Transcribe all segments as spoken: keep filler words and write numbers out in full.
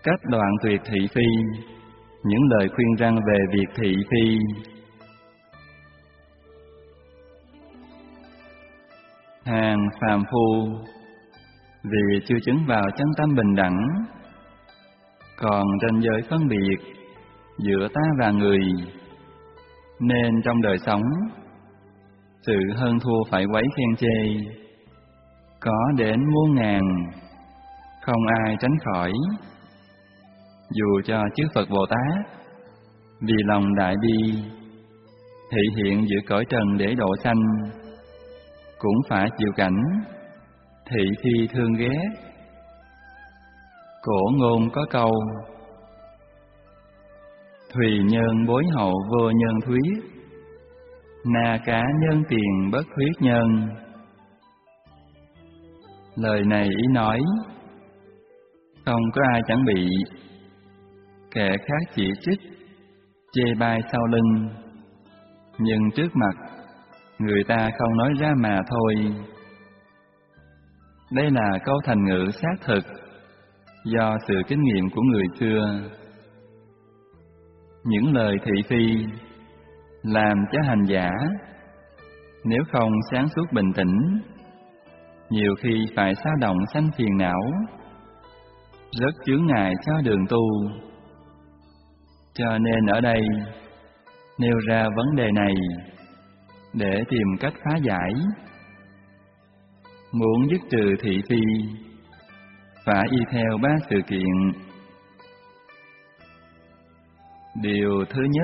Cách đoạn tuyệt thị phi. Những lời khuyên răn về việc thị phi. Hàng phàm phu, vì chưa chứng vào chân tâm bình đẳng, còn ranh giới phân biệt giữa ta và người, nên trong đời sống, sự hơn thua phải quấy khen chê có đến muôn ngàn, không ai tránh khỏi. Dù cho chư Phật Bồ Tát vì lòng đại bi thị hiện giữa cõi trần để độ sanh, cũng phải chịu cảnh thị phi thương ghét. Cổ ngôn có câu: Thùy nhân bối hậu vô nhân thuyết, na cá nhân tiền bất thuyết nhân. Lời này ý nói, không có ai chẳng bị kẻ khác chỉ trích, chê bai sau lưng, nhưng trước mặt người ta không nói ra mà thôi. Đây là câu thành ngữ xác thực do sự kinh nghiệm của người xưa. Những lời thị phi làm cho hành giả nếu không sáng suốt bình tĩnh, nhiều khi phải xao động sanh phiền não, rất chướng ngại cho đường tu. Cho nên ở đây nêu ra vấn đề này để tìm cách phá giải. Muốn dứt trừ thị phi, phải y theo ba sự kiện. Điều thứ nhất,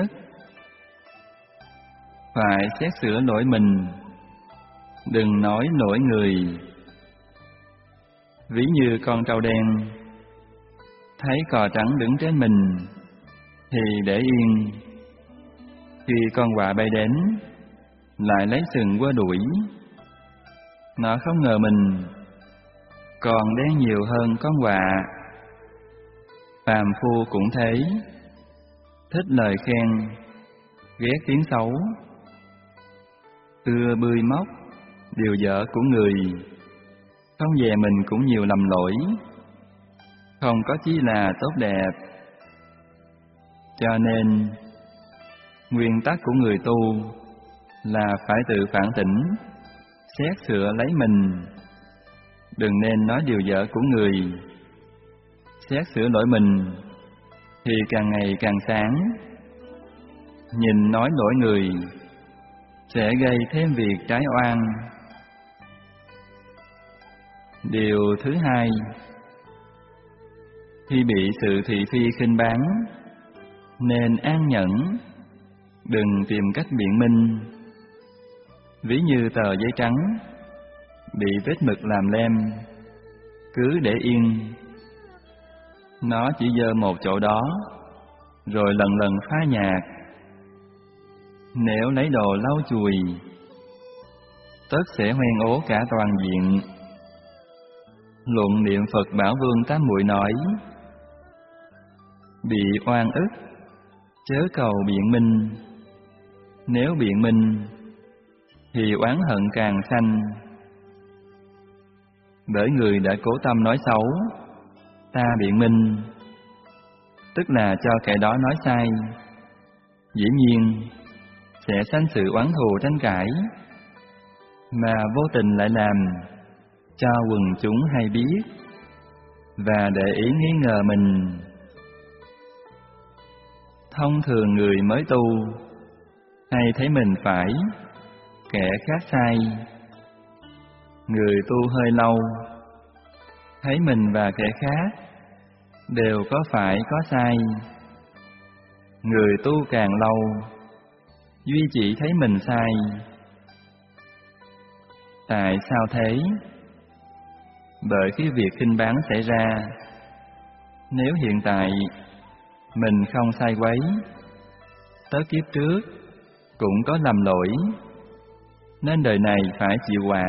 phải xét sửa lỗi mình, đừng nói lỗi người. Ví như con trâu đen thấy cò trắng đứng trên mình thì để yên, khi con quạ bay đến lại lấy sừng quơ đuổi. Nó không ngờ mình còn đen nhiều hơn con quạ. Phàm phu cũng thế, thích lời khen, ghét tiếng xấu, ưa bươi móc điều dở của người, không dè mình cũng nhiều lầm lỗi, không có chí là tốt đẹp. Cho nên nguyên tắc của người tu là phải tự phản tỉnh, xét sửa lấy mình, đừng nên nói điều dở của người. Xét sửa lỗi mình thì càng ngày càng sáng. Nhìn nói lỗi người sẽ gây thêm việc trái oan. Điều thứ hai, khi bị sự thị phi khinh báng, nên an nhẫn, đừng tìm cách biện minh. Ví như tờ giấy trắng bị vết mực làm lem, cứ để yên. Nó chỉ dơ một chỗ đó, rồi lần lần phá nhạt. Nếu lấy đồ lau chùi, tất sẽ hoen ố cả toàn diện. Luận niệm Phật Bảo Vương Tám Muội nói: bị oan ức, chớ cầu biện minh. Nếu biện minh thì oán hận càng sanh. Bởi người đã cố tâm nói xấu, ta biện minh, tức là cho kẻ đó nói sai, dĩ nhiên sẽ sanh sự oán thù tranh cãi, mà vô tình lại làm cho quần chúng hay biết và để ý nghi ngờ mình. Thông thường người mới tu hay thấy mình phải, kẻ khác sai. Người tu hơi lâu thấy mình và kẻ khác đều có phải có sai. Người tu càng lâu duy chỉ thấy mình sai. Tại sao thế? Bởi khi việc khinh báng xảy ra, nếu hiện tại mình không sai quấy, tới kiếp trước cũng có lầm lỗi, nên đời này phải chịu quả.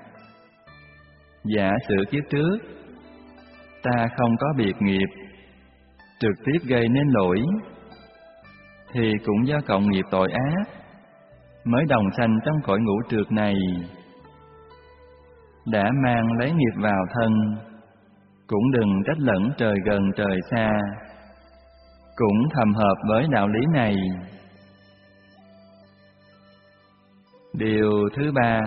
Giả sử kiếp trước ta không có biệt nghiệp, trực tiếp gây nên lỗi, thì cũng do cộng nghiệp tội ác mới đồng sanh trong cõi ngũ trược này, đã mang lấy nghiệp vào thân, cũng đừng trách lẫn trời gần trời xa, cũng thầm hợp với đạo lý này. Điều thứ ba,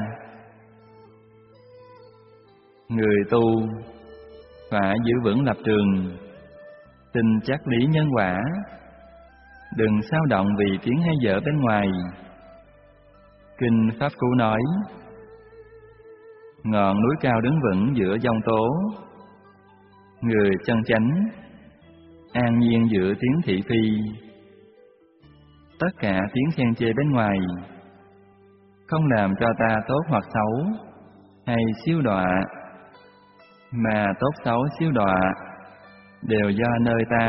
người tu phải giữ vững lập trường, tin chắc lý nhân quả, đừng xao động vì tiếng hay dở bên ngoài. Kinh Pháp Cú nói, ngọn núi cao đứng vững giữa giông tố, người chân chánh an nhiên giữa tiếng thị phi. Tất cả tiếng khen chê bên ngoài không làm cho ta tốt hoặc xấu hay siêu đọa, mà tốt xấu siêu đọa đều do nơi ta.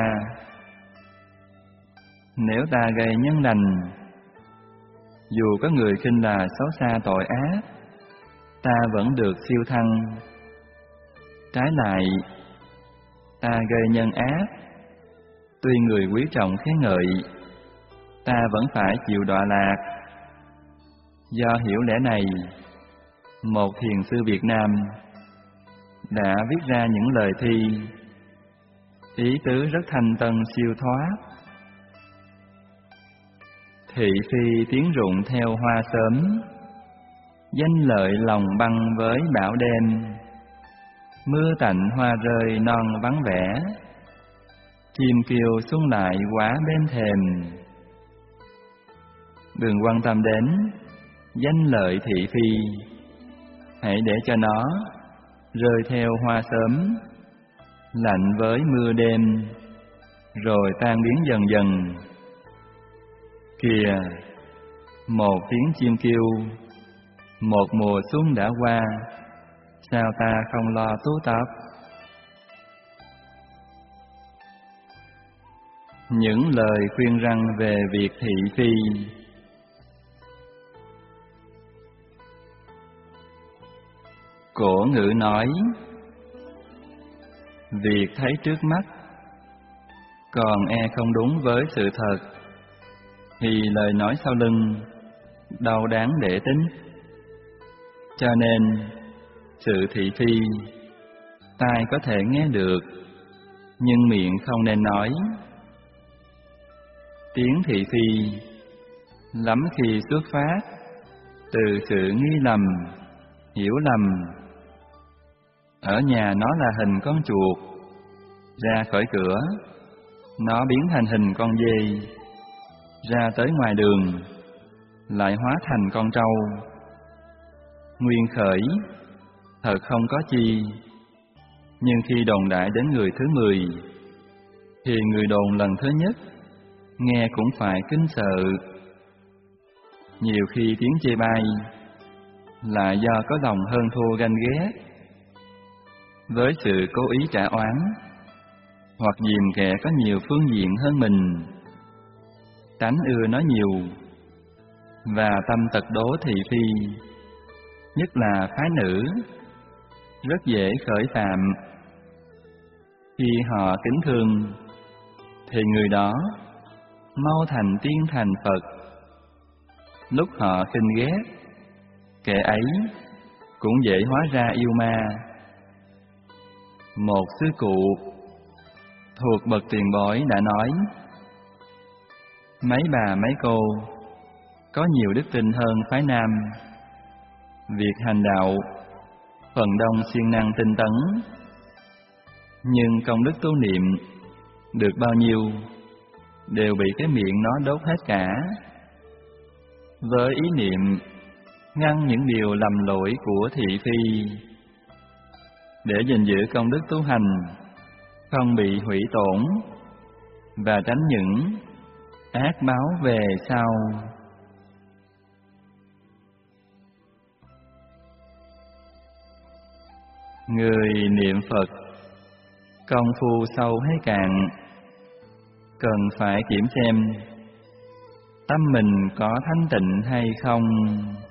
Nếu ta gây nhân lành, dù có người khinh là xấu xa tội ác, ta vẫn được siêu thăng. Trái lại, ta gây nhân ác, tuy người quý trọng khen ngợi, ta vẫn phải chịu đọa lạc. Do hiểu lẽ này, một thiền sư Việt Nam đã viết ra những lời thi, ý tứ rất thanh tân siêu thoát. Thị phi tiếng rụng theo hoa sớm, danh lợi lòng băng với bão đêm. Mưa tạnh hoa rơi non vắng vẻ, chim kêu xuân lại quá bên thềm. Đừng quan tâm đến danh lợi thị phi, hãy để cho nó rơi theo hoa sớm, lạnh với mưa đêm, rồi tan biến dần dần. Kìa, một tiếng chim kêu, một mùa xuân đã qua, sao ta không lo tú tập? Những lời khuyên răn về việc thị phi. Cổ ngữ nói, việc thấy trước mắt, còn e không đúng với sự thật, thì lời nói sau lưng đâu đáng để tính. Cho nên, sự thị phi, tai có thể nghe được, nhưng miệng không nên nói. Tiếng thị phi lắm khi xuất phát từ sự nghi lầm, hiểu lầm. Ở nhà nó là hình con chuột, ra khỏi cửa nó biến thành hình con dê, ra tới ngoài đường lại hóa thành con trâu. Nguyên khởi thật không có chi, nhưng khi đồn đại đến người thứ mười, thì người đồn lần thứ nhất nghe cũng phải kính sợ. Nhiều khi tiếng chê bai là do có lòng hơn thua ganh ghét, với sự cố ý trả oán, hoặc dìm kẻ có nhiều phương diện hơn mình, tánh ưa nói nhiều, và tâm tật đố thị phi, nhất là phái nữ, rất dễ khởi phạm. Khi họ kính thương, thì người đó mau thành tiên thành Phật. Lúc họ khinh ghét, kẻ ấy cũng dễ hóa ra yêu ma. Một sư cụ thuộc bậc tiền bối đã nói, mấy bà mấy cô có nhiều đức tin hơn phái nam. Việc hành đạo phần đông siêng năng tinh tấn, nhưng công đức tu niệm được bao nhiêu đều bị cái miệng nó đốt hết cả. Với ý niệm ngăn những điều lầm lỗi của thị phi, để gìn giữ công đức tu hành không bị hủy tổn, và tránh những ác báo về sau. Người niệm Phật, công phu sâu hay cạn, cần phải kiểm xem tâm mình có thanh tịnh hay không.